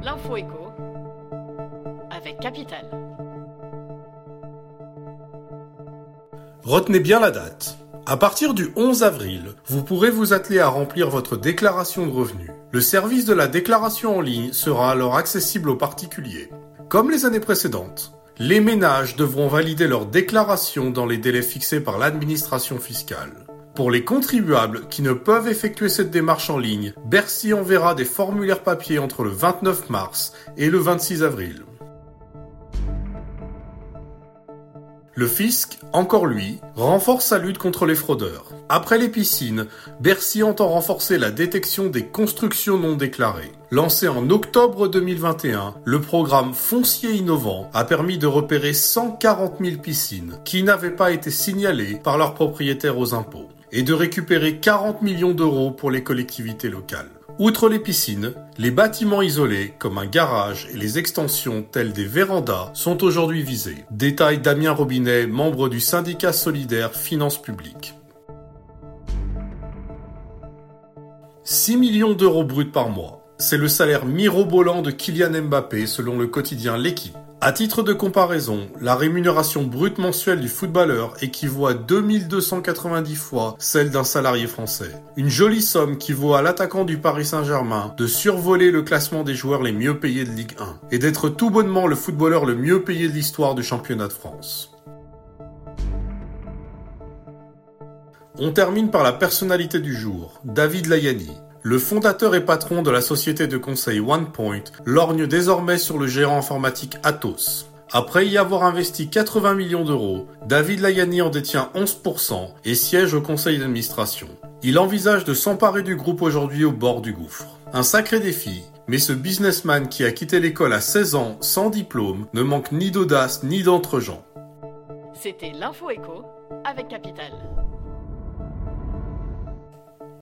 L'info écho avec Capital. Retenez bien la date. À partir du 11 avril, vous pourrez vous atteler à remplir votre déclaration de revenus. Le service de la déclaration en ligne sera alors accessible aux particuliers. Comme les années précédentes, les ménages devront valider leur déclaration dans les délais fixés par l'administration fiscale. Pour les contribuables qui ne peuvent effectuer cette démarche en ligne, Bercy enverra des formulaires papier entre le 29 mars et le 26 avril. Le fisc, encore lui, renforce sa lutte contre les fraudeurs. Après les piscines, Bercy entend renforcer la détection des constructions non déclarées. Lancé en octobre 2021, le programme Foncier Innovant a permis de repérer 140 000 piscines qui n'avaient pas été signalées par leurs propriétaires aux impôts et de récupérer 40 millions d'euros pour les collectivités locales. Outre les piscines, les bâtiments isolés, comme un garage et les extensions telles des vérandas, sont aujourd'hui visés. Détaille Damien Robinet, membre du syndicat solidaire Finances Publiques. 6 millions d'euros bruts par mois. C'est le salaire mirobolant de Kylian Mbappé selon le quotidien L'Équipe. À titre de comparaison, la rémunération brute mensuelle du footballeur équivaut à 2290 fois celle d'un salarié français. Une jolie somme qui vaut à l'attaquant du Paris Saint-Germain de survoler le classement des joueurs les mieux payés de Ligue 1 et d'être tout bonnement le footballeur le mieux payé de l'histoire du championnat de France. On termine par la personnalité du jour, David Layani. Le fondateur et patron de la société de conseil OnePoint lorgne désormais sur le géant informatique Atos. Après y avoir investi 80 millions d'euros, David Layani en détient 11% et siège au conseil d'administration. Il envisage de s'emparer du groupe aujourd'hui au bord du gouffre. Un sacré défi, mais ce businessman qui a quitté l'école à 16 ans sans diplôme ne manque ni d'audace ni d'entre-gens. C'était l'Info écho avec Capital.